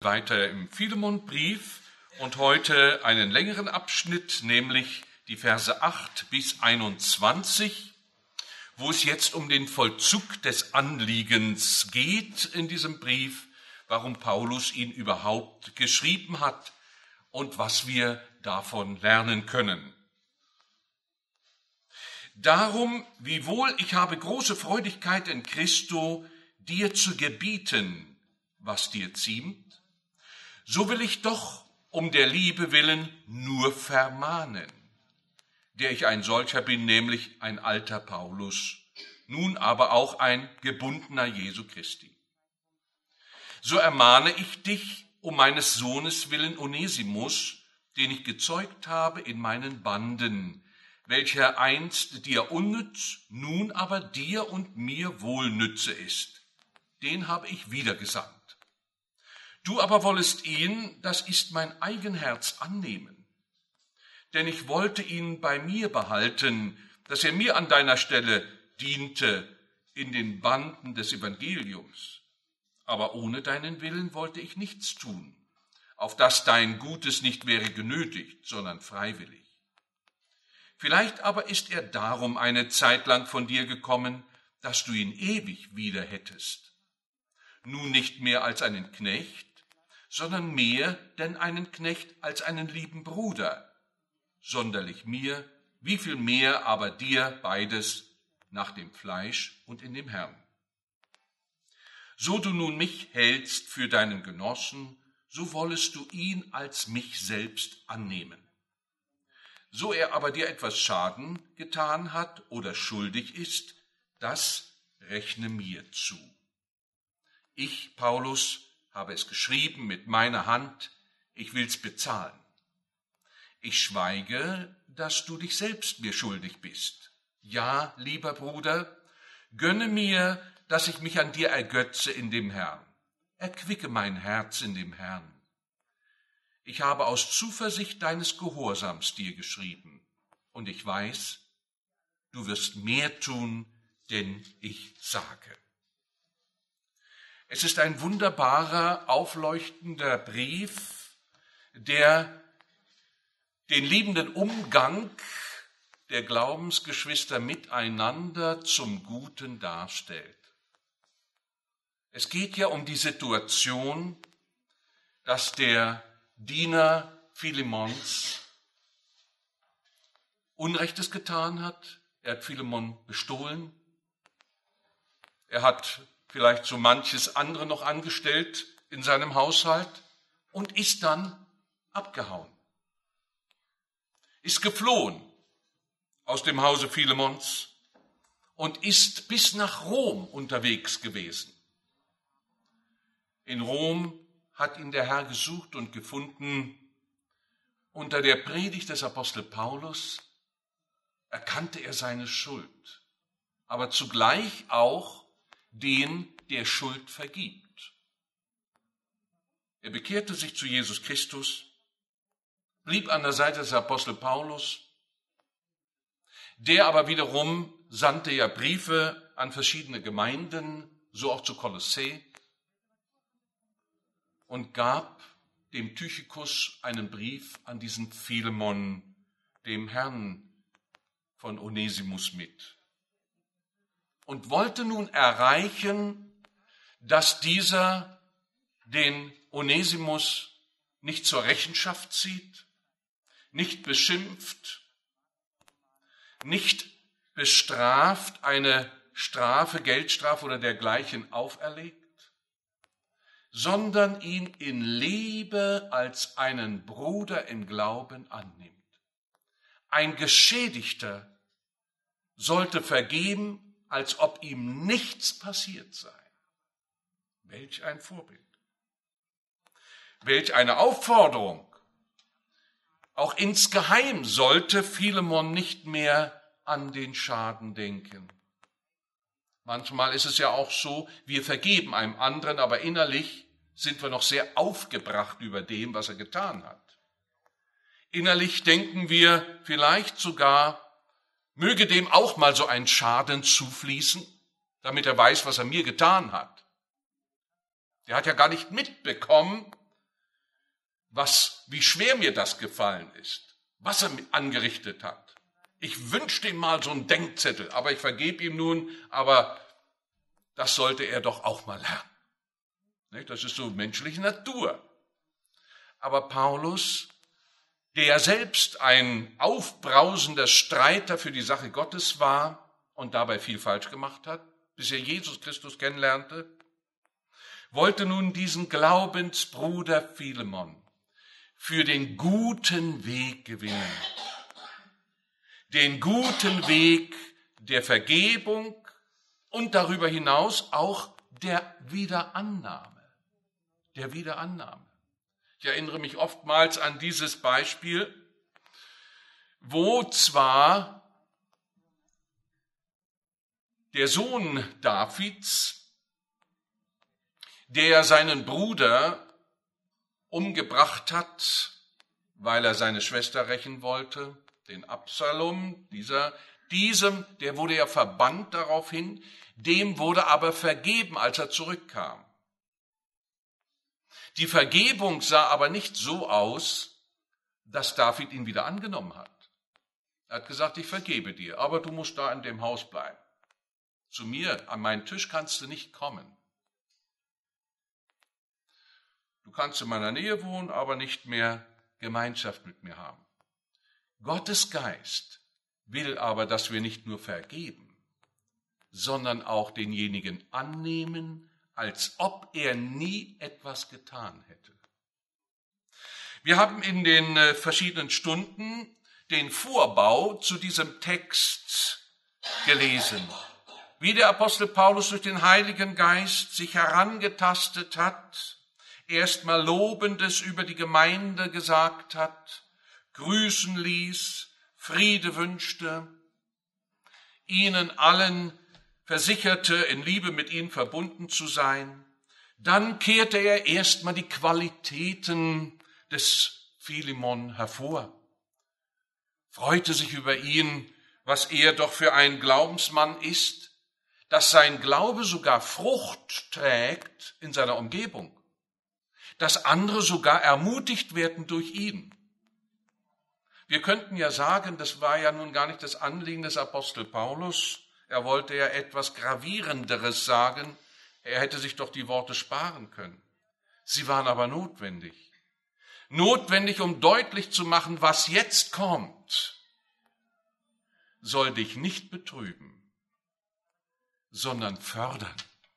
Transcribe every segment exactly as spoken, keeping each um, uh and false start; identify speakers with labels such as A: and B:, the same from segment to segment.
A: Weiter im Philemonbrief und heute einen längeren Abschnitt, nämlich die Verse acht bis einundzwanzig, wo es jetzt um den Vollzug des Anliegens geht in diesem Brief, warum Paulus ihn überhaupt geschrieben hat und was wir davon lernen können. Darum, wiewohl ich habe große Freudigkeit in Christo, dir zu gebieten, was dir ziemt, so will ich doch um der Liebe willen nur vermahnen, der ich ein solcher bin, nämlich ein alter Paulus, nun aber auch ein gebundener Jesu Christi. So ermahne ich dich um meines Sohnes willen Onesimus, den ich gezeugt habe in meinen Banden, welcher einst dir unnütz, nun aber dir und mir wohlnütze ist. Den habe ich wiedergesandt. Du aber wollest ihn, das ist mein Eigenherz, annehmen. Denn ich wollte ihn bei mir behalten, dass er mir an deiner Stelle diente in den Banden des Evangeliums. Aber ohne deinen Willen wollte ich nichts tun, auf dass dein Gutes nicht wäre genötigt, sondern freiwillig. Vielleicht aber ist er darum eine Zeit lang von dir gekommen, dass du ihn ewig wieder hättest. Nun nicht mehr als einen Knecht, sondern mehr denn einen Knecht als einen lieben Bruder, sonderlich mir, wie viel mehr aber dir beides nach dem Fleisch und in dem Herrn. So du nun mich hältst für deinen Genossen, so wollest du ihn als mich selbst annehmen. So er aber dir etwas Schaden getan hat oder schuldig ist, das rechne mir zu. Ich, Paulus, habe es geschrieben mit meiner Hand, ich will's bezahlen. Ich schweige, dass du dich selbst mir schuldig bist. Ja, lieber Bruder, gönne mir, dass ich mich an dir ergötze in dem Herrn. Erquicke mein Herz in dem Herrn. Ich habe aus Zuversicht deines Gehorsams dir geschrieben, und ich weiß, du wirst mehr tun, denn ich sage. Es ist ein wunderbarer, aufleuchtender Brief, der den liebenden Umgang der Glaubensgeschwister miteinander zum Guten darstellt. Es geht ja um die Situation, dass der Diener Philemons Unrechtes getan hat. Er hat Philemon bestohlen. Er hat vielleicht so manches andere noch angestellt in seinem Haushalt und ist dann abgehauen. Ist geflohen aus dem Hause Philemons und ist bis nach Rom unterwegs gewesen. In Rom hat ihn der Herr gesucht und gefunden. Unter der Predigt des Apostel Paulus erkannte er seine Schuld, aber zugleich auch den, der Schuld vergibt. Er bekehrte sich zu Jesus Christus, blieb an der Seite des Apostel Paulus, der aber wiederum sandte ja Briefe an verschiedene Gemeinden, so auch zu Kolossä, und gab dem Tychikus einen Brief an diesen Philemon, dem Herrn von Onesimus, mit. Und wollte nun erreichen, dass dieser den Onesimus nicht zur Rechenschaft zieht, nicht beschimpft, nicht bestraft, eine Strafe, Geldstrafe oder dergleichen auferlegt, sondern ihn in Liebe als einen Bruder im Glauben annimmt. Ein Geschädigter sollte vergeben, als ob ihm nichts passiert sei. Welch ein Vorbild. Welch eine Aufforderung. Auch insgeheim sollte Philemon nicht mehr an den Schaden denken. Manchmal ist es ja auch so, wir vergeben einem anderen, aber innerlich sind wir noch sehr aufgebracht über dem, was er getan hat. Innerlich denken wir vielleicht sogar, möge dem auch mal so ein Schaden zufließen, damit er weiß, was er mir getan hat. Der hat ja gar nicht mitbekommen, was, wie schwer mir das gefallen ist, was er angerichtet hat. Ich wünschte ihm mal so einen Denkzettel, aber ich vergebe ihm nun, aber das sollte er doch auch mal lernen. Das ist so menschliche Natur. Aber Paulus, der selbst ein aufbrausender Streiter für die Sache Gottes war und dabei viel falsch gemacht hat, bis er Jesus Christus kennenlernte, wollte nun diesen Glaubensbruder Philemon für den guten Weg gewinnen. Den guten Weg der Vergebung und darüber hinaus auch der Wiederannahme. Der Wiederannahme. Ich erinnere mich oftmals an dieses Beispiel, wo zwar der Sohn Davids, der seinen Bruder umgebracht hat, weil er seine Schwester rächen wollte, den Absalom, dieser, diesem, der wurde ja verbannt daraufhin, dem wurde aber vergeben, als er zurückkam. Die Vergebung sah aber nicht so aus, dass David ihn wieder angenommen hat. Er hat gesagt, ich vergebe dir, aber du musst da in dem Haus bleiben. Zu mir, an meinen Tisch kannst du nicht kommen. Du kannst in meiner Nähe wohnen, aber nicht mehr Gemeinschaft mit mir haben. Gottes Geist will aber, dass wir nicht nur vergeben, sondern auch denjenigen annehmen, als ob er nie etwas getan hätte. Wir haben in den verschiedenen Stunden den Vorbau zu diesem Text gelesen, wie der Apostel Paulus durch den Heiligen Geist sich herangetastet hat, erstmal Lobendes über die Gemeinde gesagt hat, grüßen ließ, Friede wünschte, ihnen allen versicherte, in Liebe mit ihnen verbunden zu sein. Dann kehrte er erstmal die Qualitäten des Philemon hervor, freute sich über ihn, was er doch für ein Glaubensmann ist, dass sein Glaube sogar Frucht trägt in seiner Umgebung, dass andere sogar ermutigt werden durch ihn. Wir könnten ja sagen, das war ja nun gar nicht das Anliegen des Apostel Paulus. Er wollte ja etwas Gravierenderes sagen. Er hätte sich doch die Worte sparen können. Sie waren aber notwendig. Notwendig, um deutlich zu machen, was jetzt kommt, soll dich nicht betrüben, sondern fördern.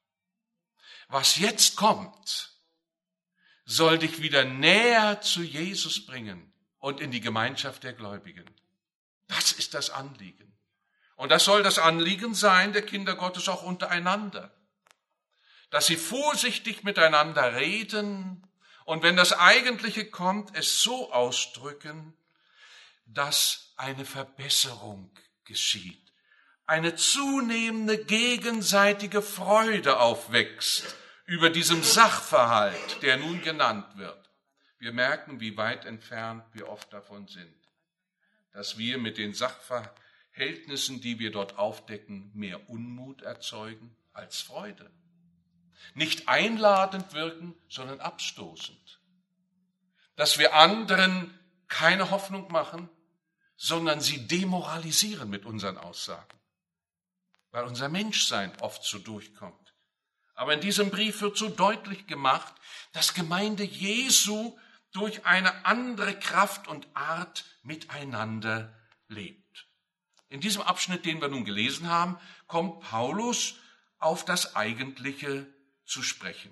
A: Was jetzt kommt, soll dich wieder näher zu Jesus bringen und in die Gemeinschaft der Gläubigen. Das ist das Anliegen. Und das soll das Anliegen sein der Kinder Gottes auch untereinander, dass sie vorsichtig miteinander reden und wenn das Eigentliche kommt, es so ausdrücken, dass eine Verbesserung geschieht, eine zunehmende gegenseitige Freude aufwächst über diesem Sachverhalt, der nun genannt wird. Wir merken, wie weit entfernt wir oft davon sind, dass wir mit den Sachverhältnissen, die wir dort aufdecken, mehr Unmut erzeugen als Freude. Nicht einladend wirken, sondern abstoßend. Dass wir anderen keine Hoffnung machen, sondern sie demoralisieren mit unseren Aussagen, weil unser Menschsein oft so durchkommt. Aber in diesem Brief wird so deutlich gemacht, dass Gemeinde Jesu durch eine andere Kraft und Art miteinander lebt. In diesem Abschnitt, den wir nun gelesen haben, kommt Paulus auf das Eigentliche zu sprechen.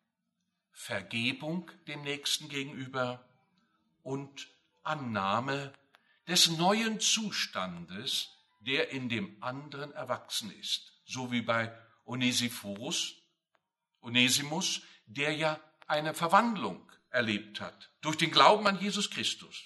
A: Vergebung dem Nächsten gegenüber und Annahme des neuen Zustandes, der in dem anderen erwachsen ist. So wie bei Onesiphorus, Onesimus, der ja eine Verwandlung erlebt hat durch den Glauben an Jesus Christus.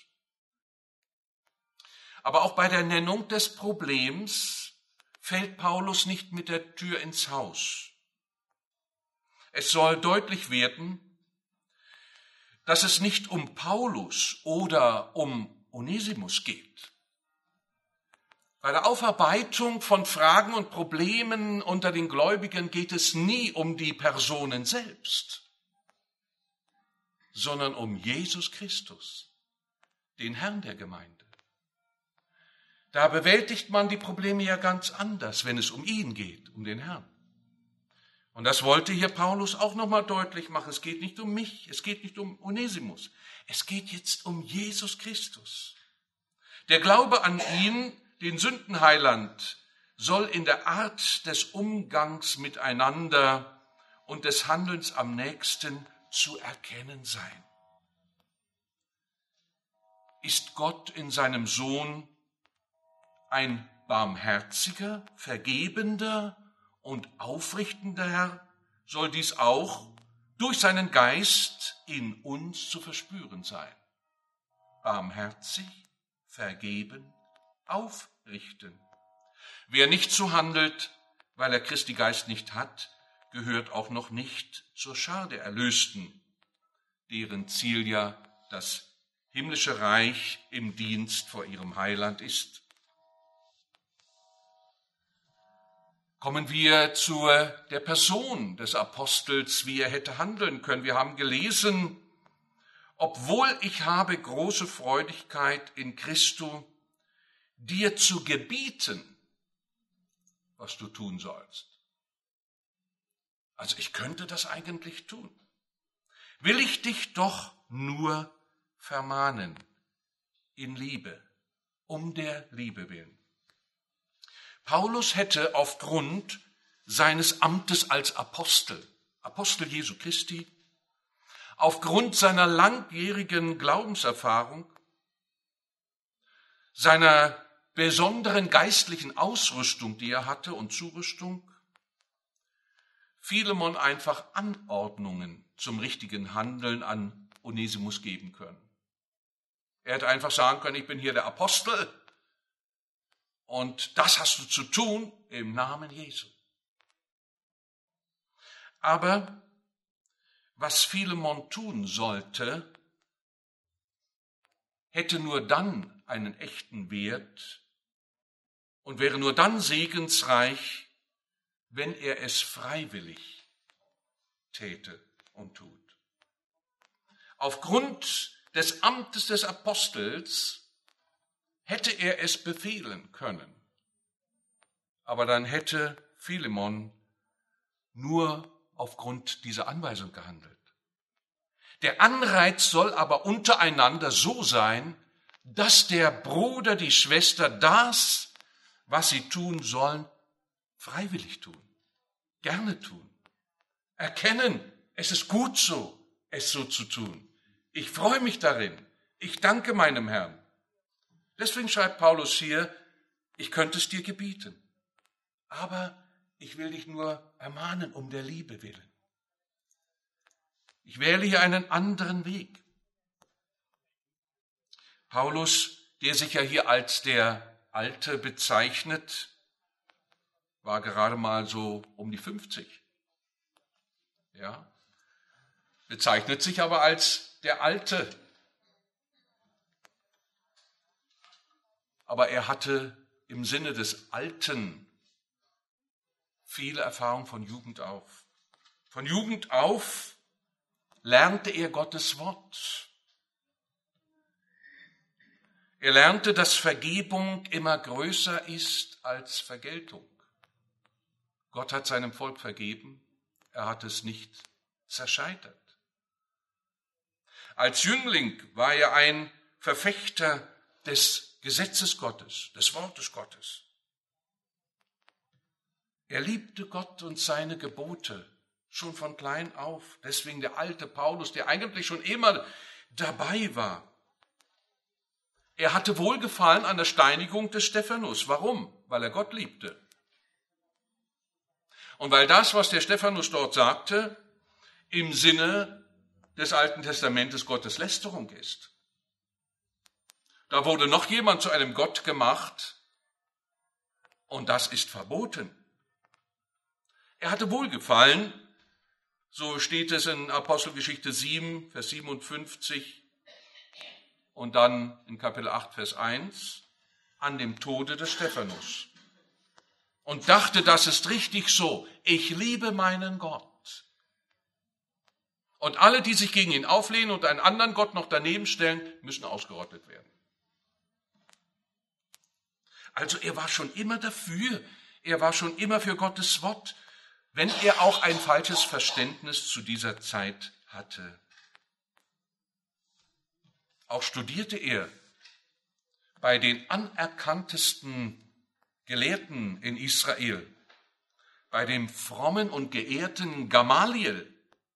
A: Aber auch bei der Nennung des Problems fällt Paulus nicht mit der Tür ins Haus. Es soll deutlich werden, dass es nicht um Paulus oder um Onesimus geht. Bei der Aufarbeitung von Fragen und Problemen unter den Gläubigen geht es nie um die Personen selbst. sondern um Jesus Christus, den Herrn der Gemeinde. Da bewältigt man die Probleme ja ganz anders, wenn es um ihn geht, um den Herrn. Und das wollte hier Paulus auch nochmal deutlich machen. Es geht nicht um mich, es geht nicht um Onesimus. Es geht jetzt um Jesus Christus. Der Glaube an ihn, den Sündenheiland, soll in der Art des Umgangs miteinander und des Handelns am nächsten zu erkennen sein. Ist Gott in seinem Sohn ein barmherziger, vergebender und aufrichtender Herr, soll dies auch durch seinen Geist in uns zu verspüren sein. Barmherzig, vergeben, aufrichten. Wer nicht so handelt, weil er Christi Geist nicht hat, gehört auch noch nicht zur Schar der Erlösten, deren Ziel ja das himmlische Reich im Dienst vor ihrem Heiland ist. Kommen wir zu der Person des Apostels, wie er hätte handeln können. Wir haben gelesen, obwohl ich habe große Freudigkeit in Christo, dir zu gebieten, was du tun sollst. Also ich könnte das eigentlich tun. Will ich dich doch nur vermahnen in Liebe, um der Liebe willen. Paulus hätte aufgrund seines Amtes als Apostel, Apostel Jesu Christi, aufgrund seiner langjährigen Glaubenserfahrung, seiner besonderen geistlichen Ausrüstung, die er hatte und Zurüstung, Philemon einfach Anordnungen zum richtigen Handeln an Onesimus geben können. Er hätte einfach sagen können, ich bin hier der Apostel und das hast du zu tun im Namen Jesu. Aber was Philemon tun sollte, hätte nur dann einen echten Wert und wäre nur dann segensreich, wenn er es freiwillig täte und tut. Aufgrund des Amtes des Apostels hätte er es befehlen können, aber dann hätte Philemon nur aufgrund dieser Anweisung gehandelt. Der Anreiz soll aber untereinander so sein, dass der Bruder, die Schwester das, was sie tun sollen, freiwillig tun, gerne tun, erkennen, es ist gut so, es so zu tun. Ich freue mich darin, ich danke meinem Herrn. Deswegen schreibt Paulus hier, ich könnte es dir gebieten, aber ich will dich nur ermahnen um der Liebe willen. Ich wähle hier einen anderen Weg. Paulus, der sich ja hier als der Alte bezeichnet, war gerade mal so um die fünfzig. Ja, bezeichnet sich aber als der Alte. Aber er hatte im Sinne des Alten viele Erfahrung von Jugend auf. Von Jugend auf lernte er Gottes Wort. Er lernte, dass Vergebung immer größer ist als Vergeltung. Gott hat seinem Volk vergeben, er hat es nicht zerscheitert. Als Jüngling war er ein Verfechter des Gesetzes Gottes, des Wortes Gottes. Er liebte Gott und seine Gebote schon von klein auf. Deswegen der alte Paulus, der eigentlich schon immer dabei war. Er hatte Wohlgefallen an der Steinigung des Stephanus. Warum? Weil er Gott liebte. Und weil das, was der Stephanus dort sagte, im Sinne des Alten Testamentes Gottes Lästerung ist. Da wurde noch jemand zu einem Gott gemacht und das ist verboten. Er hatte Wohlgefallen, so steht es in Apostelgeschichte sieben, Vers siebenundfünfzig und dann in Kapitel acht, Vers eins, an dem Tode des Stephanus. Und dachte, das ist richtig so. Ich liebe meinen Gott. Und alle, die sich gegen ihn auflehnen und einen anderen Gott noch daneben stellen, müssen ausgerottet werden. Also er war schon immer dafür, er war schon immer für Gottes Wort, wenn er auch ein falsches Verständnis zu dieser Zeit hatte. Auch studierte er bei den anerkanntesten Gelehrten in Israel, bei dem frommen und geehrten Gamaliel.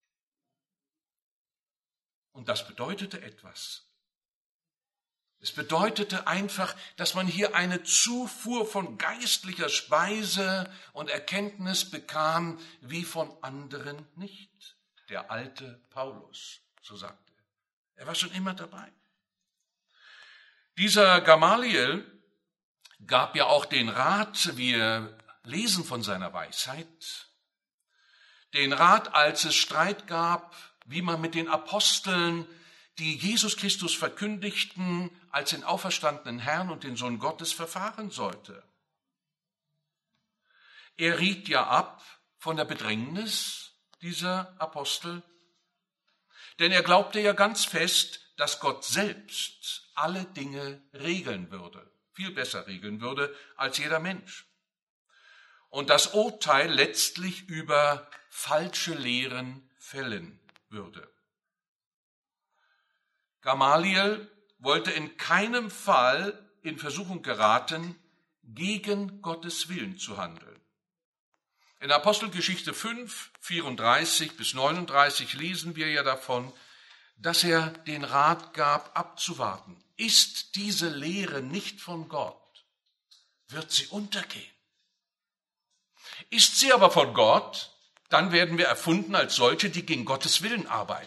A: Und das bedeutete etwas. Es bedeutete einfach, dass man hier eine Zufuhr von geistlicher Speise und Erkenntnis bekam, wie von anderen nicht. Der alte Paulus, so sagte er. Er war schon immer dabei. Dieser Gamaliel gab ja auch den Rat, wir lesen von seiner Weisheit, den Rat, als es Streit gab, wie man mit den Aposteln, die Jesus Christus verkündigten, als den auferstandenen Herrn und den Sohn Gottes verfahren sollte. Er riet ja ab von der Bedrängnis dieser Apostel, denn er glaubte ja ganz fest, dass Gott selbst alle Dinge regeln würde, viel besser regeln würde als jeder Mensch. Und das Urteil letztlich über falsche Lehren fällen würde. Gamaliel wollte in keinem Fall in Versuchung geraten, gegen Gottes Willen zu handeln. In Apostelgeschichte fünf, vierunddreißig bis neununddreißig lesen wir ja davon, dass er den Rat gab, abzuwarten. Ist diese Lehre nicht von Gott, wird sie untergehen. Ist sie aber von Gott, dann werden wir erfunden als solche, die gegen Gottes Willen arbeiten.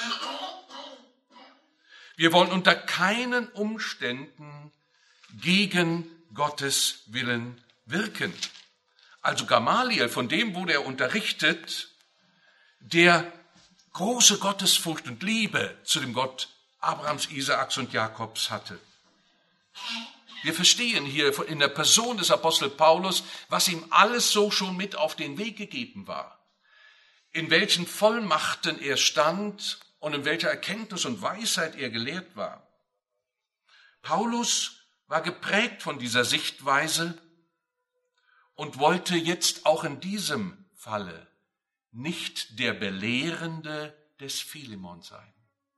A: Wir wollen unter keinen Umständen gegen Gottes Willen wirken. Also Gamaliel, von dem wurde er unterrichtet, der große Gottesfurcht und Liebe zu dem Gott Abrahams, Isaaks und Jakobs hatte. Wir verstehen hier in der Person des Apostel Paulus, was ihm alles so schon mit auf den Weg gegeben war, in welchen Vollmachten er stand und in welcher Erkenntnis und Weisheit er gelehrt war. Paulus war geprägt von dieser Sichtweise und wollte jetzt auch in diesem Falle nicht der Belehrende des Philemon sein,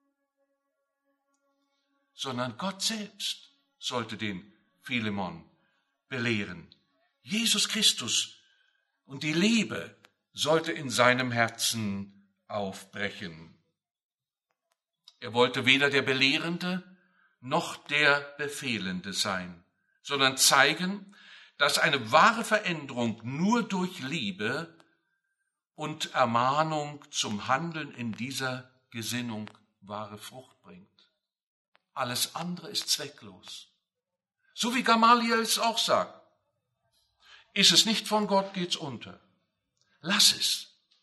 A: sondern Gott selbst sollte den Philemon belehren. Jesus Christus und die Liebe sollte in seinem Herzen aufbrechen. Er wollte weder der Belehrende noch der Befehlende sein, sondern zeigen, dass eine wahre Veränderung nur durch Liebe und Ermahnung zum Handeln in dieser Gesinnung wahre Frucht bringt. Alles andere ist zwecklos. So wie Gamaliel es auch sagt. Ist es nicht von Gott, geht's unter. Lass es.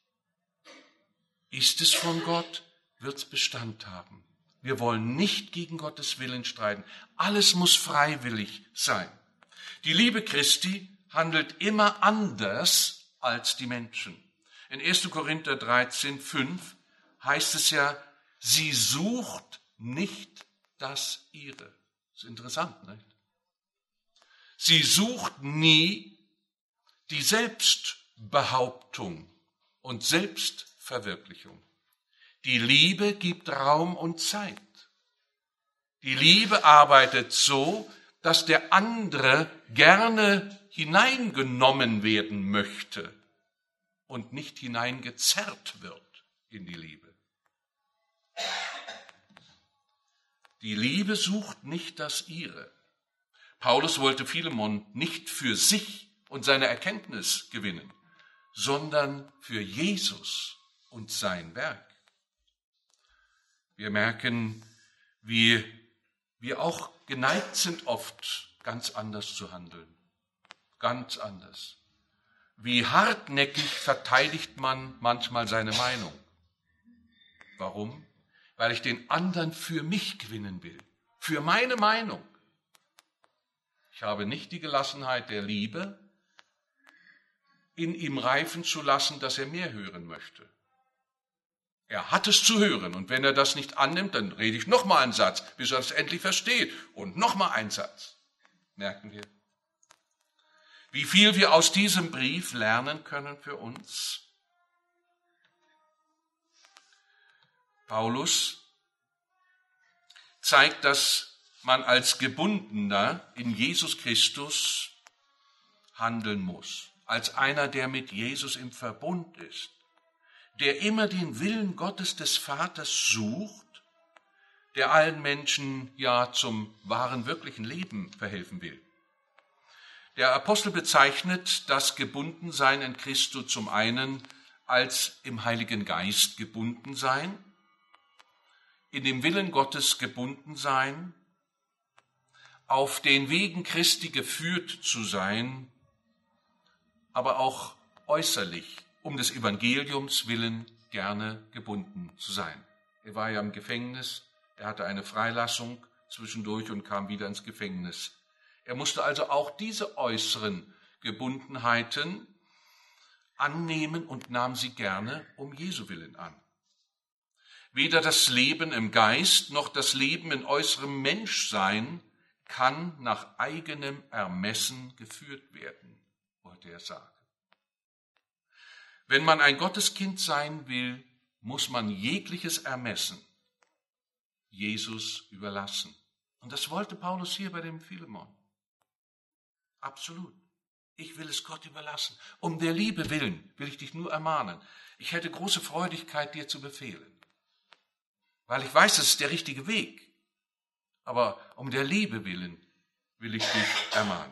A: Ist es von Gott, wird's Bestand haben. Wir wollen nicht gegen Gottes Willen streiten. Alles muss freiwillig sein. Die Liebe Christi handelt immer anders als die Menschen. In erster Korinther dreizehn, fünf heißt es ja, sie sucht nicht das Ihre. Das ist interessant, nicht? Sie sucht nie die Selbstbehauptung und Selbstverwirklichung. Die Liebe gibt Raum und Zeit. Die Liebe arbeitet so, dass der andere gerne hineingenommen werden möchte und nicht hineingezerrt wird in die Liebe. Die Liebe sucht nicht das Ihre. Paulus wollte Philemon nicht für sich und seine Erkenntnis gewinnen, sondern für Jesus und sein Werk. Wir merken, wie wir auch geneigt sind, oft ganz anders zu handeln. Ganz anders. Wie hartnäckig verteidigt man manchmal seine Meinung. Warum? Weil ich den anderen für mich gewinnen will. Für meine Meinung. Ich habe nicht die Gelassenheit der Liebe, in ihm reifen zu lassen, dass er mehr hören möchte. Er hat es zu hören. Und wenn er das nicht annimmt, dann rede ich nochmal einen Satz, bis er es endlich versteht. Und nochmal einen Satz. Merken wir, wie viel wir aus diesem Brief lernen können für uns. Paulus zeigt, dass man als Gebundener in Jesus Christus handeln muss, als einer, der mit Jesus im Verbund ist, der immer den Willen Gottes des Vaters sucht, der allen Menschen ja zum wahren, wirklichen Leben verhelfen will. Der Apostel bezeichnet das Gebundensein in Christo zum einen als im Heiligen Geist gebunden sein, in dem Willen Gottes gebunden sein, auf den Wegen Christi geführt zu sein, aber auch äußerlich, um des Evangeliums willen gerne gebunden zu sein. Er war ja im Gefängnis, er hatte eine Freilassung zwischendurch und kam wieder ins Gefängnis. Er musste also auch diese äußeren Gebundenheiten annehmen und nahm sie gerne um Jesu willen an. Weder das Leben im Geist noch das Leben in äußerem Menschsein kann nach eigenem Ermessen geführt werden, wollte er sagen. Wenn man ein Gotteskind sein will, muss man jegliches Ermessen Jesus überlassen. Und das wollte Paulus hier bei dem Philemon. Absolut. Ich will es Gott überlassen. Um der Liebe willen will ich dich nur ermahnen. Ich hätte große Freudigkeit, dir zu befehlen. Weil ich weiß, das ist der richtige Weg. Aber um der Liebe willen will ich dich ermahnen.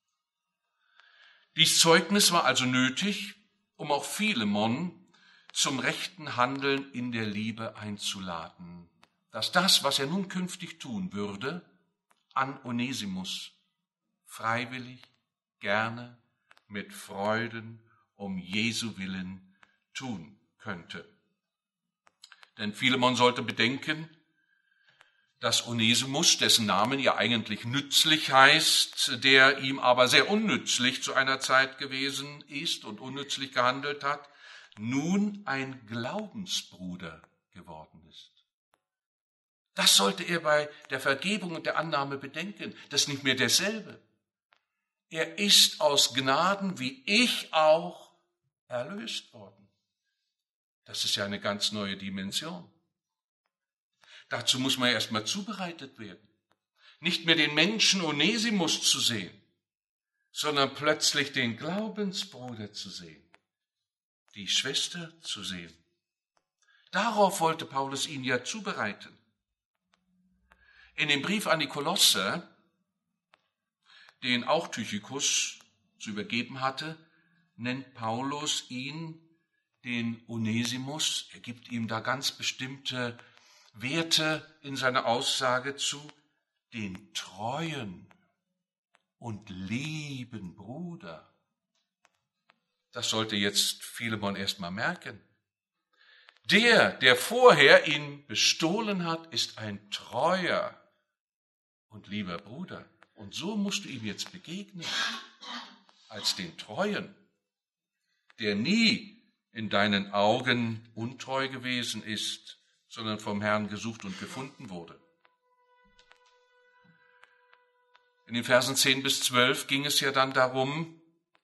A: Dies Zeugnis war also nötig, um auch Philemon zum rechten Handeln in der Liebe einzuladen. Dass das, was er nun künftig tun würde, an Onesimus freiwillig, gerne, mit Freuden um Jesu willen tun könnte. Denn Philemon sollte bedenken, dass Onesimus, dessen Namen ja eigentlich nützlich heißt, der ihm aber sehr unnützlich zu einer Zeit gewesen ist und unnützlich gehandelt hat, nun ein Glaubensbruder geworden ist. Das sollte er bei der Vergebung und der Annahme bedenken. Das ist nicht mehr derselbe. Er ist aus Gnaden, wie ich auch, erlöst worden. Das ist ja eine ganz neue Dimension. Dazu muss man erstmal zubereitet werden. Nicht mehr den Menschen Onesimus zu sehen, sondern plötzlich den Glaubensbruder zu sehen, die Schwester zu sehen. Darauf wollte Paulus ihn ja zubereiten. In dem Brief an die Kolosser, den auch Tychicus zu übergeben hatte, nennt Paulus ihn, den Onesimus. Er gibt ihm da ganz bestimmte Werte in seiner Aussage zu, den treuen und lieben Bruder. Das sollte jetzt Philemon erst mal merken. Der, der vorher ihn bestohlen hat, ist ein treuer und lieber Bruder. Und so musst du ihm jetzt begegnen, als den Treuen, der nie in deinen Augen untreu gewesen ist, sondern vom Herrn gesucht und gefunden wurde. In den Versen zehn bis zwölf ging es ja dann darum,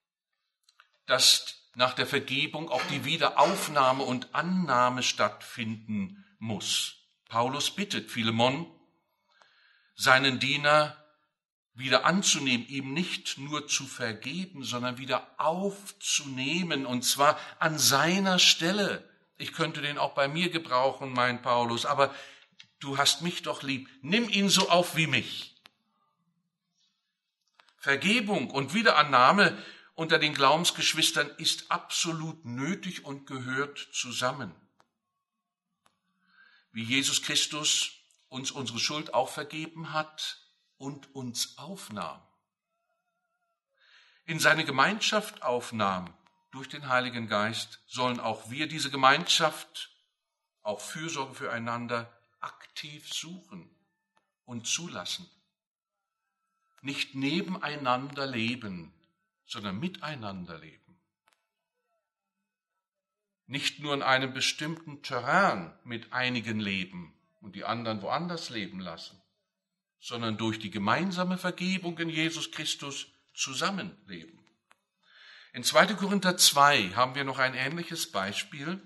A: dass nach der Vergebung auch die Wiederaufnahme und Annahme stattfinden muss. Paulus bittet Philemon, seinen Diener wieder anzunehmen, ihm nicht nur zu vergeben, sondern wieder aufzunehmen, und zwar an seiner Stelle. Ich könnte den auch bei mir gebrauchen, meint Paulus, aber du hast mich doch lieb. Nimm ihn so auf wie mich. Vergebung und Wiederannahme unter den Glaubensgeschwistern ist absolut nötig und gehört zusammen. Wie Jesus Christus uns unsere Schuld auch vergeben hat und uns aufnahm, in seine Gemeinschaft aufnahm durch den Heiligen Geist, sollen auch wir diese Gemeinschaft, auch Fürsorge füreinander, aktiv suchen und zulassen. Nicht nebeneinander leben, sondern miteinander leben. nicht nur in einem bestimmten Terrain mit einigen leben und die anderen woanders leben lassen, sondern durch die gemeinsame Vergebung in Jesus Christus zusammenleben. In zweiter Korinther zwei haben wir noch ein ähnliches Beispiel.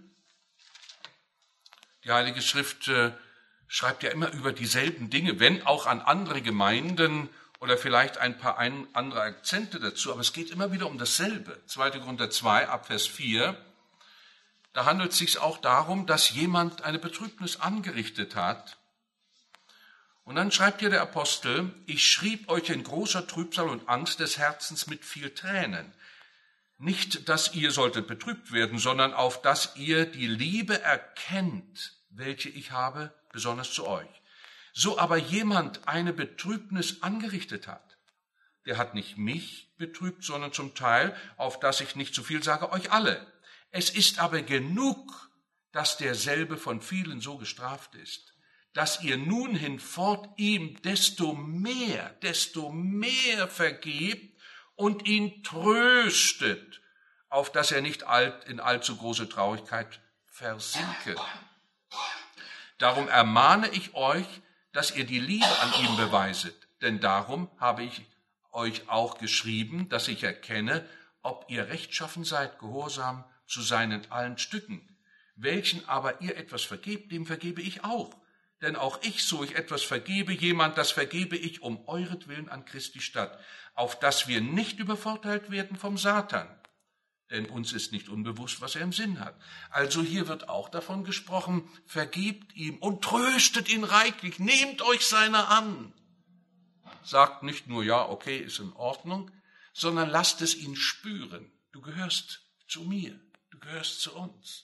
A: Die Heilige Schrift äh, schreibt ja immer über dieselben Dinge, wenn auch an andere Gemeinden oder vielleicht ein paar ein, andere Akzente dazu, aber es geht immer wieder um dasselbe. zweiter Korinther zwei, ab Vers vier, da handelt es sich auch darum, dass jemand eine Betrübnis angerichtet hat. Und dann schreibt hier der Apostel, ich schrieb euch in großer Trübsal und Angst des Herzens mit viel Tränen. Nicht, dass ihr solltet betrübt werden, sondern auf, dass ihr die Liebe erkennt, welche ich habe, besonders zu euch. So aber jemand eine Betrübnis angerichtet hat, der hat nicht mich betrübt, sondern zum Teil, auf dass ich nicht zu viel sage, euch alle. Es ist aber genug, dass derselbe von vielen so gestraft ist, dass ihr nun hinfort ihm desto mehr, desto mehr vergebt und ihn tröstet, auf dass er nicht in allzu große Traurigkeit versinke. Darum ermahne ich euch, dass ihr die Liebe an ihm beweiset, denn darum habe ich euch auch geschrieben, dass ich erkenne, ob ihr rechtschaffen seid, gehorsam zu seinen allen Stücken. Welchen aber ihr etwas vergebt, dem vergebe ich auch. Denn auch ich, so ich etwas vergebe, jemand, das vergebe ich um euretwillen an Christi statt, auf dass wir nicht übervorteilt werden vom Satan. Denn uns ist nicht unbewusst, was er im Sinn hat. Also hier wird auch davon gesprochen, vergebt ihm und tröstet ihn reichlich, nehmt euch seiner an. Sagt nicht nur, ja, okay, ist in Ordnung, sondern lasst es ihn spüren. Du gehörst zu mir, du gehörst zu uns.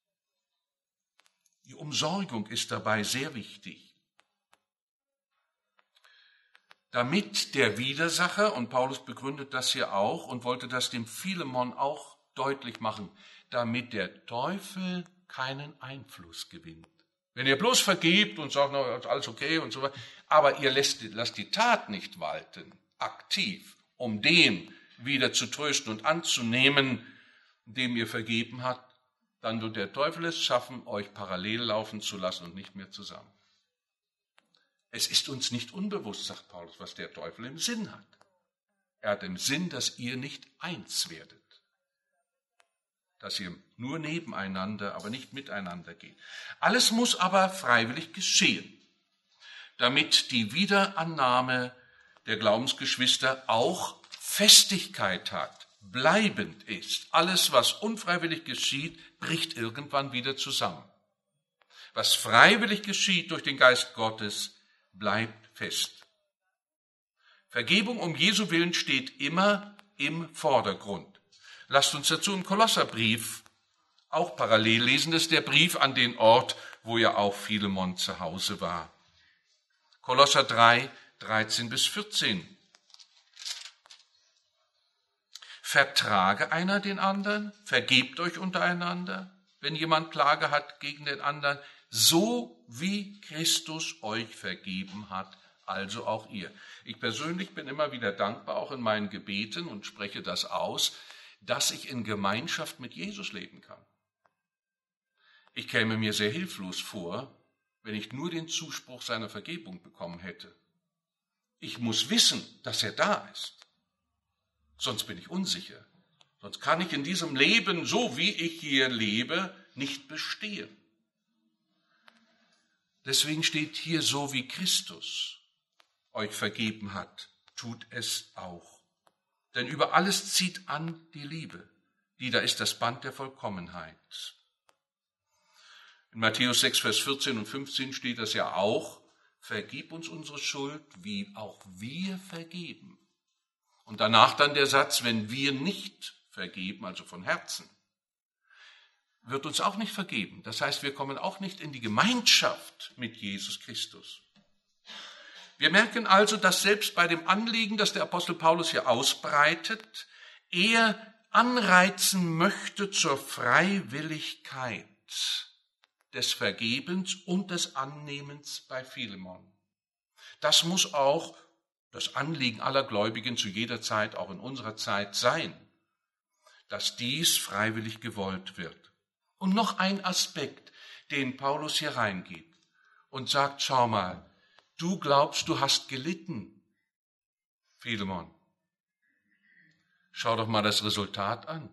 A: Die Umsorgung ist dabei sehr wichtig. Damit der Widersacher, und Paulus begründet das hier auch und wollte das dem Philemon auch deutlich machen, damit der Teufel keinen Einfluss gewinnt. Wenn ihr bloß vergebt und sagt, na, ist alles okay und so weiter, aber ihr lasst, lasst die Tat nicht walten, aktiv, um den wieder zu trösten und anzunehmen, dem ihr vergeben habt, dann wird der Teufel es schaffen, euch parallel laufen zu lassen und nicht mehr zusammen. Es ist uns nicht unbewusst, sagt Paulus, was der Teufel im Sinn hat. Er hat im Sinn, dass ihr nicht eins werdet. Dass ihr nur nebeneinander, aber nicht miteinander geht. Alles muss aber freiwillig geschehen, damit die Wiederannahme der Glaubensgeschwister auch Festigkeit hat, bleibend ist. Alles, was unfreiwillig geschieht, bricht irgendwann wieder zusammen. Was freiwillig geschieht durch den Geist Gottes, bleibt fest. Vergebung um Jesu Willen steht immer im Vordergrund. Lasst uns dazu im Kolosserbrief auch parallel lesen. Das ist der Brief an den Ort, wo ja auch Philemon zu Hause war. Kolosser drei, dreizehn bis vierzehn. Vertrage einer den anderen, vergebt euch untereinander, wenn jemand Klage hat gegen den anderen, so wie Christus euch vergeben hat, also auch ihr. Ich persönlich bin immer wieder dankbar, auch in meinen Gebeten und spreche das aus, dass ich in Gemeinschaft mit Jesus leben kann. Ich käme mir sehr hilflos vor, wenn ich nur den Zuspruch seiner Vergebung bekommen hätte. Ich muss wissen, dass er da ist. Sonst bin ich unsicher. Sonst kann ich in diesem Leben, so wie ich hier lebe, nicht bestehen. Deswegen steht hier, so wie Christus euch vergeben hat, tut es auch. Denn über alles zieht an die Liebe, die da ist das Band der Vollkommenheit. In Matthäus sechs, Vers vierzehn und fünfzehn steht das ja auch, vergib uns unsere Schuld, wie auch wir vergeben. Und danach dann der Satz, wenn wir nicht vergeben, also von Herzen, wird uns auch nicht vergeben. Das heißt, wir kommen auch nicht in die Gemeinschaft mit Jesus Christus. Wir merken also, dass selbst bei dem Anliegen, das der Apostel Paulus hier ausbreitet, er anreizen möchte zur Freiwilligkeit des Vergebens und des Annehmens bei Philemon. Das muss auch das Anliegen aller Gläubigen zu jeder Zeit, auch in unserer Zeit, sein, dass dies freiwillig gewollt wird. Und noch ein Aspekt, den Paulus hier reingibt und sagt, schau mal, du glaubst, du hast gelitten, Philemon. Schau doch mal das Resultat an.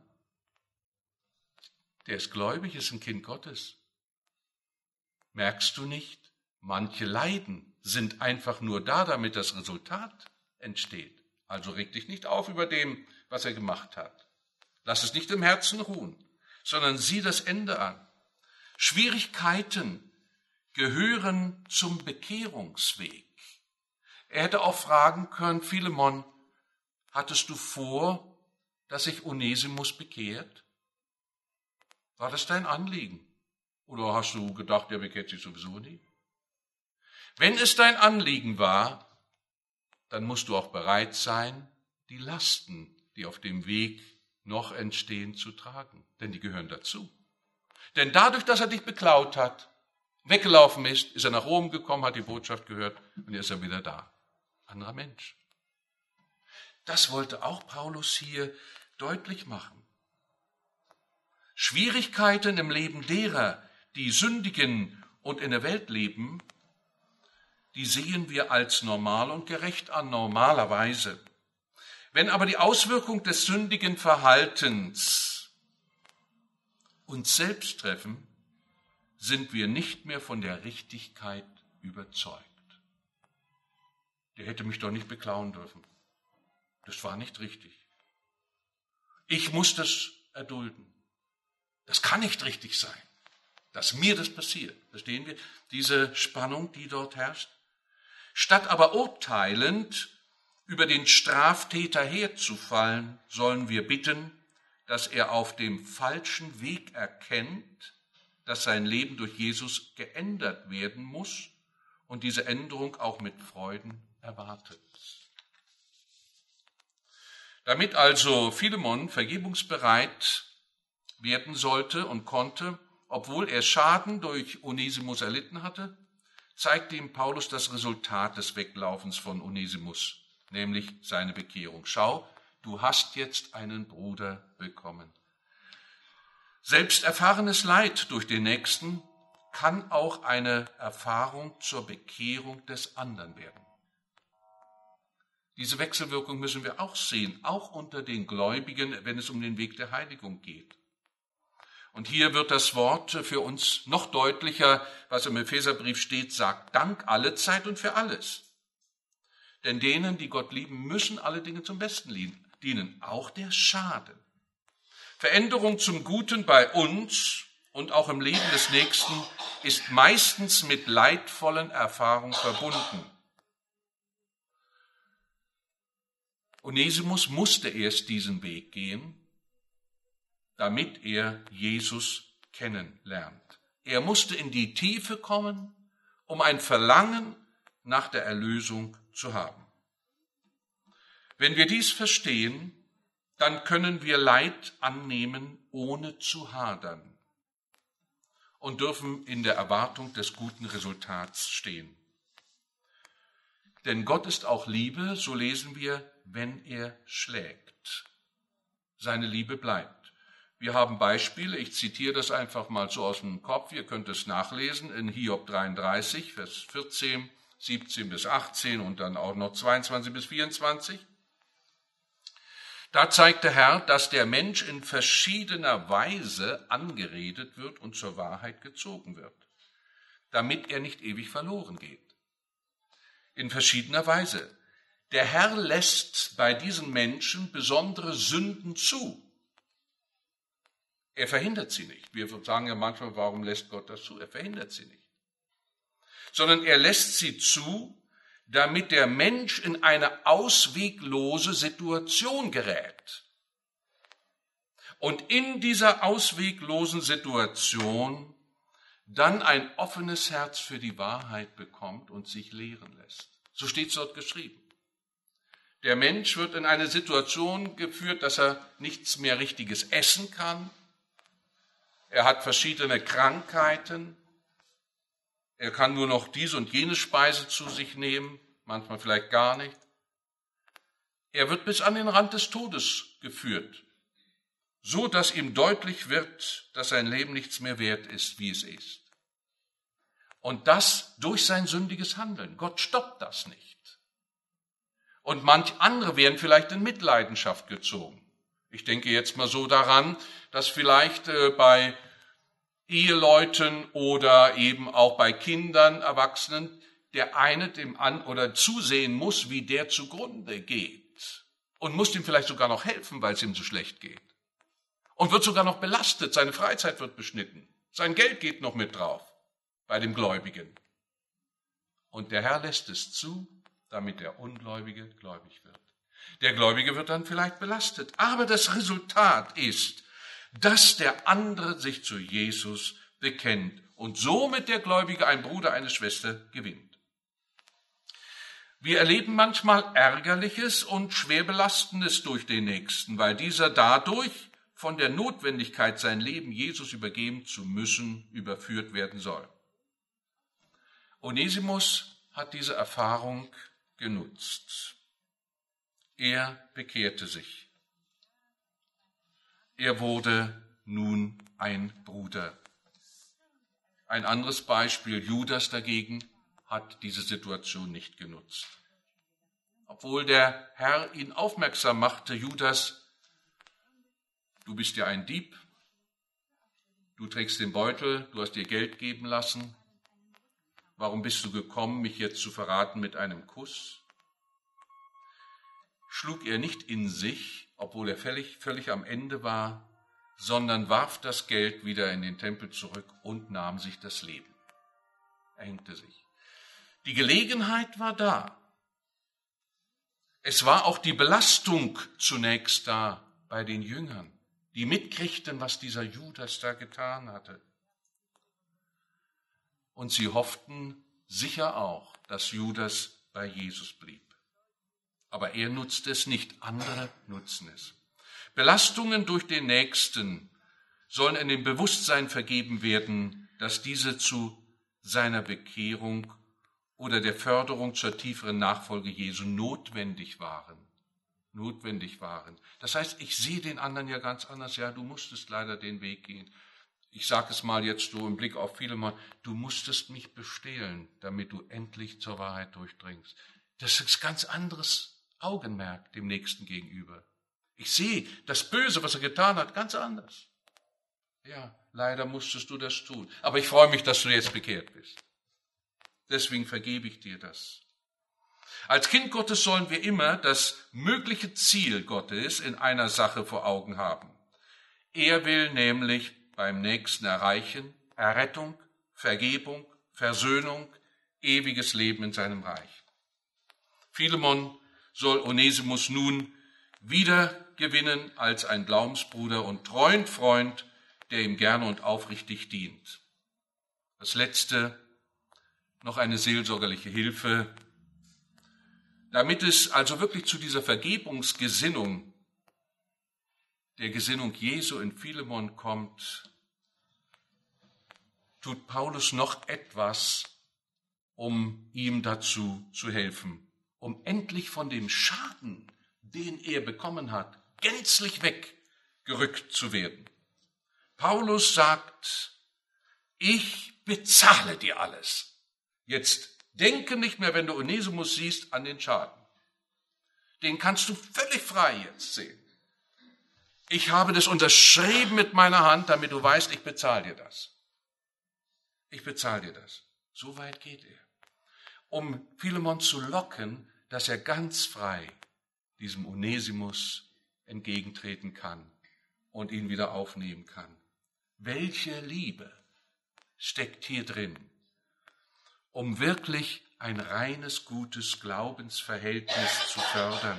A: Der ist gläubig, ist ein Kind Gottes. Merkst du nicht? Manche Leiden sind einfach nur da, damit das Resultat entsteht. Also reg dich nicht auf über dem, was er gemacht hat. Lass es nicht im Herzen ruhen, sondern sieh das Ende an. Schwierigkeiten gehören zum Bekehrungsweg. Er hätte auch fragen können, Philemon, hattest du vor, dass sich Onesimus bekehrt? War das dein Anliegen? Oder hast du gedacht, der bekehrt sich sowieso nie? Wenn es dein Anliegen war, dann musst du auch bereit sein, die Lasten, die auf dem Weg noch entstehen, zu tragen. Denn die gehören dazu. Denn dadurch, dass er dich beklaut hat, weggelaufen ist, ist er nach Rom gekommen, hat die Botschaft gehört und jetzt ist er wieder da. Anderer Mensch. Das wollte auch Paulus hier deutlich machen. Schwierigkeiten im Leben derer, die sündigen und in der Welt leben, die sehen wir als normal und gerecht an, normalerweise. Wenn aber die Auswirkung des sündigen Verhaltens uns selbst treffen, sind wir nicht mehr von der Richtigkeit überzeugt. Der hätte mich doch nicht beklauen dürfen. Das war nicht richtig. Ich muss das erdulden. Das kann nicht richtig sein, dass mir das passiert. Verstehen wir diese Spannung, die dort herrscht? Statt aber urteilend über den Straftäter herzufallen, sollen wir bitten, dass er auf dem falschen Weg erkennt, dass sein Leben durch Jesus geändert werden muss und diese Änderung auch mit Freuden erwartet. Damit also Philemon vergebungsbereit werden sollte und konnte, obwohl er Schaden durch Onesimus erlitten hatte, zeigte ihm Paulus das Resultat des Weglaufens von Onesimus, nämlich seine Bekehrung. Schau, du hast jetzt einen Bruder bekommen. Selbst erfahrenes Leid durch den Nächsten kann auch eine Erfahrung zur Bekehrung des anderen werden. Diese Wechselwirkung müssen wir auch sehen, auch unter den Gläubigen, wenn es um den Weg der Heiligung geht. Und hier wird das Wort für uns noch deutlicher, was im Epheserbrief steht, sagt Dank alle Zeit und für alles. Denn denen, die Gott lieben, müssen alle Dinge zum Besten dienen, auch der Schaden. Veränderung zum Guten bei uns und auch im Leben des Nächsten ist meistens mit leidvollen Erfahrungen verbunden. Onesimus musste erst diesen Weg gehen, damit er Jesus kennenlernt. Er musste in die Tiefe kommen, um ein Verlangen nach der Erlösung zu haben. Wenn wir dies verstehen, dann können wir Leid annehmen, ohne zu hadern und dürfen in der Erwartung des guten Resultats stehen. Denn Gott ist auch Liebe, so lesen wir, wenn er schlägt. Seine Liebe bleibt. Wir haben Beispiele, ich zitiere das einfach mal so aus dem Kopf, ihr könnt es nachlesen in Hiob dreiunddreißig, Vers vierzehn, siebzehn bis achtzehn und dann auch noch zweiundzwanzig bis vierundzwanzig. Da zeigt der Herr, dass der Mensch in verschiedener Weise angeredet wird und zur Wahrheit gezogen wird, damit er nicht ewig verloren geht. In verschiedener Weise. Der Herr lässt bei diesen Menschen besondere Sünden zu. Er verhindert sie nicht. Wir sagen ja manchmal, warum lässt Gott das zu? Er verhindert sie nicht. Sondern er lässt sie zu, damit der Mensch in eine ausweglose Situation gerät. Und in dieser ausweglosen Situation dann ein offenes Herz für die Wahrheit bekommt und sich lehren lässt. So steht es dort geschrieben. Der Mensch wird in eine Situation geführt, dass er nichts mehr Richtiges essen kann. Er hat verschiedene Krankheiten. Er kann nur noch diese und jene Speise zu sich nehmen, manchmal vielleicht gar nicht. Er wird bis an den Rand des Todes geführt. so dass ihm deutlich wird, dass sein Leben nichts mehr wert ist, wie es ist. Und das durch sein sündiges Handeln. Gott stoppt das nicht. Und manch andere werden vielleicht in Mitleidenschaft gezogen. Ich denke jetzt mal so daran, dass vielleicht äh, bei Eheleuten oder eben auch bei Kindern, Erwachsenen, der eine dem an oder zusehen muss, wie der zugrunde geht und muss ihm vielleicht sogar noch helfen, weil es ihm so schlecht geht und wird sogar noch belastet, seine Freizeit wird beschnitten, sein Geld geht noch mit drauf bei dem Gläubigen. Und der Herr lässt es zu, damit der Ungläubige gläubig wird. Der Gläubige wird dann vielleicht belastet, aber das Resultat ist, dass der andere sich zu Jesus bekennt und somit der Gläubige ein Bruder, eine Schwester gewinnt. Wir erleben manchmal Ärgerliches und schwer Belastendes durch den Nächsten, weil dieser dadurch von der Notwendigkeit, sein Leben Jesus übergeben zu müssen, überführt werden soll. Onesimus hat diese Erfahrung genutzt. Er bekehrte sich. Er wurde nun ein Bruder. Ein anderes Beispiel, Judas dagegen, hat diese Situation nicht genutzt. Obwohl der Herr ihn aufmerksam machte, Judas, du bist ja ein Dieb, du trägst den Beutel, du hast dir Geld geben lassen, warum bist du gekommen, mich jetzt zu verraten mit einem Kuss? Schlug er nicht in sich, obwohl er völlig, völlig am Ende war, sondern warf das Geld wieder in den Tempel zurück und nahm sich das Leben. Er hängte sich. Die Gelegenheit war da. Es war auch die Belastung zunächst da bei den Jüngern, die mitkriegten, was dieser Judas da getan hatte. Und sie hofften sicher auch, dass Judas bei Jesus blieb. Aber er nutzte es nicht, andere nutzen es. Belastungen durch den Nächsten sollen in dem Bewusstsein vergeben werden, dass diese zu seiner Bekehrung oder der Förderung zur tieferen Nachfolge Jesu notwendig waren. Notwendig waren. Das heißt, ich sehe den anderen ja ganz anders. Ja, du musstest leider den Weg gehen. Ich sage es mal jetzt so im Blick auf viele Mal, du musstest mich bestehlen, damit du endlich zur Wahrheit durchdringst. Das ist ganz anderes Augenmerk dem Nächsten gegenüber. Ich sehe das Böse, was er getan hat, ganz anders. Ja, leider musstest du das tun. Aber ich freue mich, dass du jetzt bekehrt bist. Deswegen vergebe ich dir das. Als Kind Gottes sollen wir immer das mögliche Ziel Gottes in einer Sache vor Augen haben. Er will nämlich beim Nächsten erreichen Errettung, Vergebung, Versöhnung, ewiges Leben in seinem Reich. Philemon soll Onesimus nun wiedergewinnen als ein Glaubensbruder und treuen Freund, der ihm gerne und aufrichtig dient. Das Letzte, noch eine seelsorgerliche Hilfe, damit es also wirklich zu dieser Vergebungsgesinnung, der Gesinnung Jesu in Philemon kommt, tut Paulus noch etwas, um ihm dazu zu helfen, um endlich von dem Schaden, den er bekommen hat, gänzlich weggerückt zu werden. Paulus sagt, ich bezahle dir alles. Jetzt denke nicht mehr, wenn du Onesimus siehst, an den Schaden. Den kannst du völlig frei jetzt sehen. Ich habe das unterschrieben mit meiner Hand, damit du weißt, ich bezahle dir das. Ich bezahle dir das. So weit geht er. Um Philemon zu locken, dass er ganz frei diesem Onesimus entgegentreten kann und ihn wieder aufnehmen kann. Welche Liebe steckt hier drin, um wirklich ein reines, gutes Glaubensverhältnis zu fördern.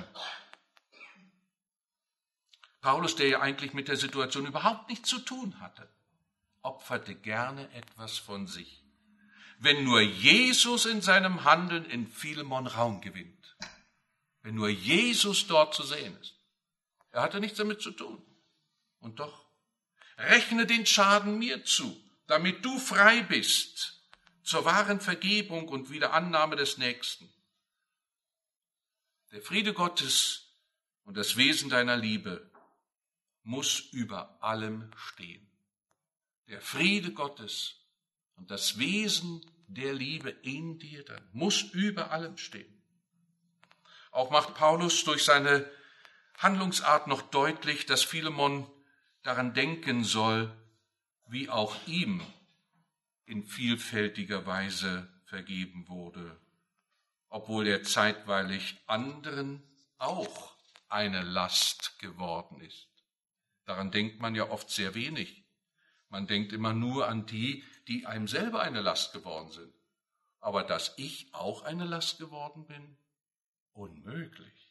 A: Paulus, der ja eigentlich mit der Situation überhaupt nichts zu tun hatte, opferte gerne etwas von sich, wenn nur Jesus in seinem Handeln in Philemon Raum gewinnt, wenn nur Jesus dort zu sehen ist. Er hatte nichts damit zu tun. Und doch, rechne den Schaden mir zu, damit du frei bist zur wahren Vergebung und Wiederannahme des Nächsten. Der Friede Gottes und das Wesen deiner Liebe muss über allem stehen. Der Friede Gottes und das Wesen der Liebe in dir dann muss über allem stehen. Auch macht Paulus durch seine Handlungsart noch deutlich, dass Philemon daran denken soll, wie auch ihm in vielfältiger Weise vergeben wurde, obwohl er zeitweilig anderen auch eine Last geworden ist. Daran denkt man ja oft sehr wenig. Man denkt immer nur an die, die einem selber eine Last geworden sind. Aber dass ich auch eine Last geworden bin? Unmöglich.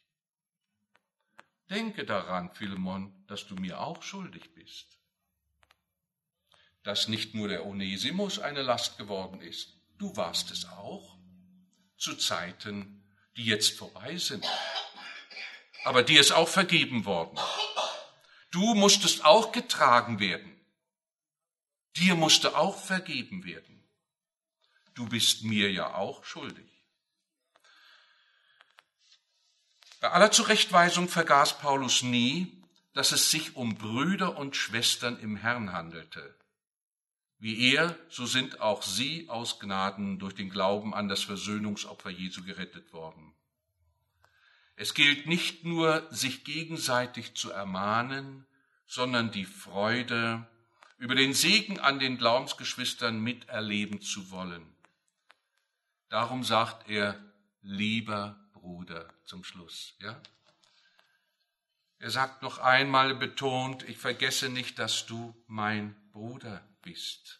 A: Denke daran, Philemon, dass du mir auch schuldig bist. Dass nicht nur der Onesimus eine Last geworden ist, du warst es auch, zu Zeiten, die jetzt vorbei sind. Aber dir ist auch vergeben worden. Du musstest auch getragen werden. Dir musste auch vergeben werden. Du bist mir ja auch schuldig. Bei aller Zurechtweisung vergaß Paulus nie, dass es sich um Brüder und Schwestern im Herrn handelte. Wie er, so sind auch sie aus Gnaden durch den Glauben an das Versöhnungsopfer Jesu gerettet worden. Es gilt nicht nur, sich gegenseitig zu ermahnen, sondern die Freude über den Segen an den Glaubensgeschwistern miterleben zu wollen. Darum sagt er, lieber Bruder, zum Schluss. Ja? Er sagt noch einmal betont, ich vergesse nicht, dass du mein Bruder bist.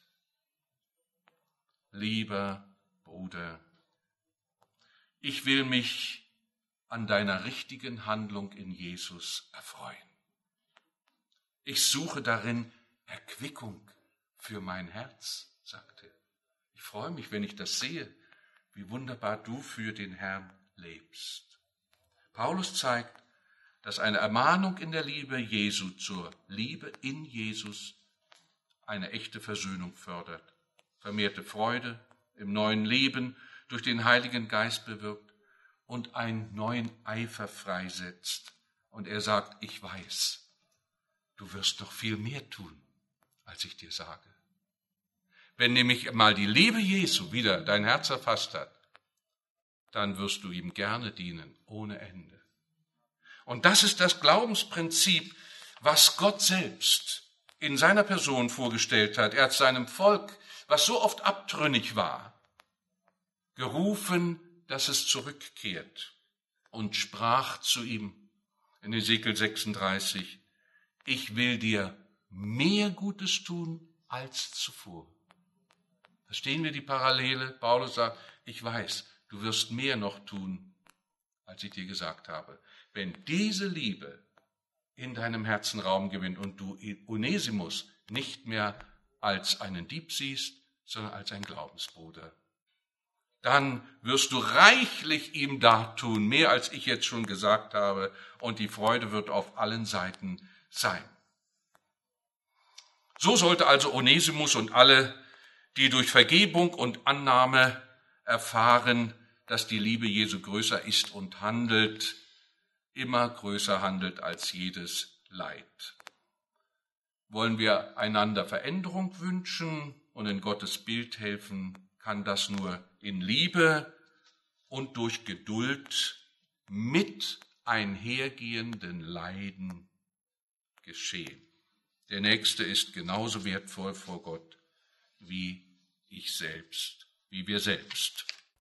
A: Lieber Bruder, ich will mich an deiner richtigen Handlung in Jesus erfreuen. Ich suche darin Erquickung für mein Herz, sagt er. Ich freue mich, wenn ich das sehe, wie wunderbar du für den Herrn lebst. Paulus zeigt, dass eine Ermahnung in der Liebe Jesu zur Liebe in Jesus eine echte Versöhnung fördert, vermehrte Freude im neuen Leben durch den Heiligen Geist bewirkt und einen neuen Eifer freisetzt. Und er sagt, ich weiß, du wirst noch viel mehr tun, als ich dir sage. Wenn nämlich mal die Liebe Jesu wieder dein Herz erfasst hat, dann wirst du ihm gerne dienen, ohne Ende. Und das ist das Glaubensprinzip, was Gott selbst in seiner Person vorgestellt hat. Er hat seinem Volk, was so oft abtrünnig war, gerufen, dass es zurückkehrt und sprach zu ihm in Hesekiel sechsunddreißig, ich will dir mehr Gutes tun als zuvor. Verstehen wir die Parallele? Paulus sagt, ich weiß, du wirst mehr noch tun, als ich dir gesagt habe. Wenn diese Liebe in deinem Herzen Raum gewinnt und du Onesimus nicht mehr als einen Dieb siehst, sondern als einen Glaubensbruder, dann wirst du reichlich ihm dartun, mehr als ich jetzt schon gesagt habe, und die Freude wird auf allen Seiten sein. So sollte also Onesimus und alle, die durch Vergebung und Annahme erfahren, dass die Liebe Jesu größer ist und handelt, immer größer handelt als jedes Leid. Wollen wir einander Veränderung wünschen und in Gottes Bild helfen, kann das nur in Liebe und durch Geduld mit einhergehenden Leiden geschehen. Der Nächste ist genauso wertvoll vor Gott wie ich selbst, wie wir selbst.